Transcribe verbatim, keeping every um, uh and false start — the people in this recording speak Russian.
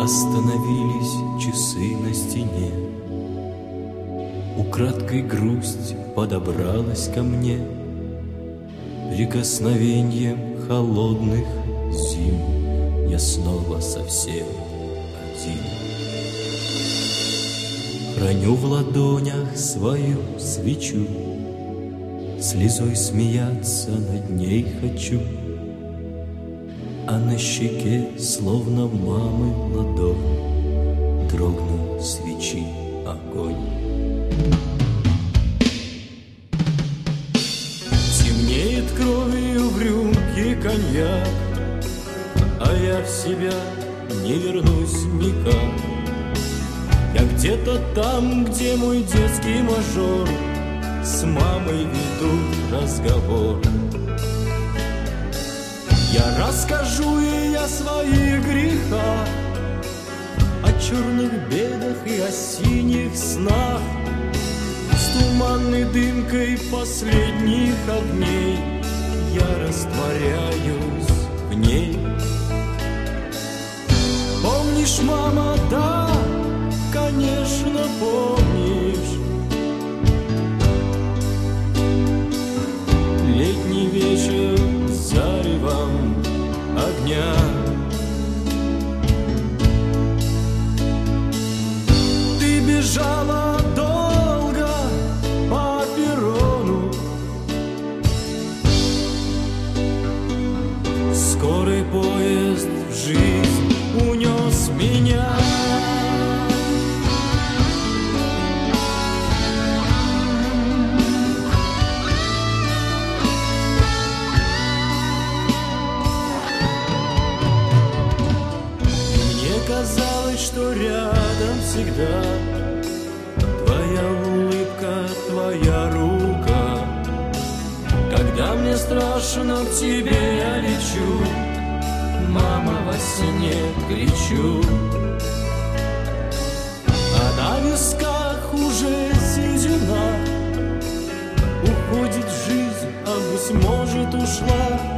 Остановились часы на стене, украдкой грусть подобралась ко мне, прикосновением холодных зим я снова совсем один. Храню в ладонях свою свечу, слезой смеяться над ней хочу, а на щеке, словно мамы ладонь, дрогнул свечи огонь. Темнеет кровью в рюмке коньяк, а я в себя не вернусь никак. Я где-то там, где мой детский мажор с мамой ведут разговор. Я расскажу ей о своих грехах, о черных бедах и о синих снах. С туманной дымкой последних огней я растворяюсь в ней. Помнишь, мама, да, конечно, помнишь, летний вечер с заревом огня. Ты бежала долго по перрону, скорый поезд в жизнь унес меня. Казалось, что рядом всегда твоя улыбка, твоя рука. Когда мне страшно, к тебе я лечу, мама, во сне кричу. А на висках уже седина, уходит жизнь, а быть может ушла.